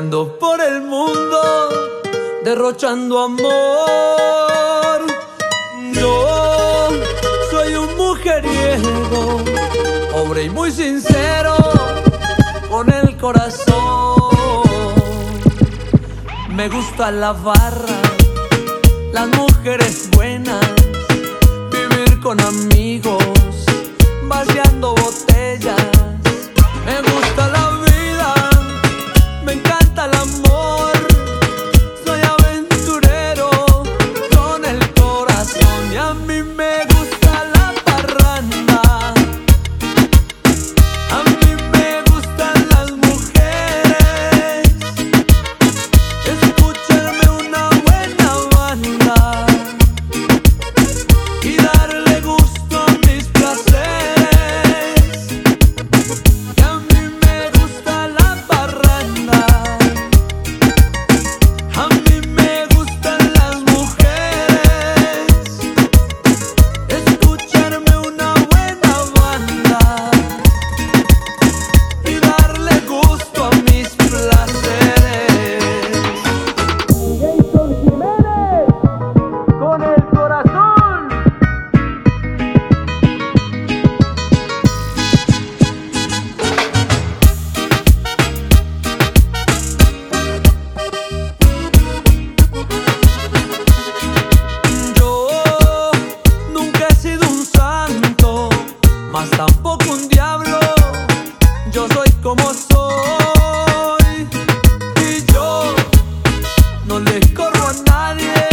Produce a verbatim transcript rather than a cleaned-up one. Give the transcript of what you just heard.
ando por el mundo derrochando amor. Yo soy un mujeriego, pobre y muy sincero con el corazón. Me gusta la barra, las mujeres buenas, vivir con amigos, vaciando botellas. Me gusta la vida, me encanta el amor. Soy aventurero con el corazón y a mí me gusta la parranda. A mí me gustan las mujeres, escucharme una buena banda y darle gusto a mis placeres. Y a mí me gusta la parranda, a mí me gustan las mujeres, escucharme una buena banda y darle gusto a mis placeres. Jason Jiménez, con el corazón. Yo nunca he sido un santo, mas tampoco un diablo. Yo soy como soy y yo no le corro a nadie.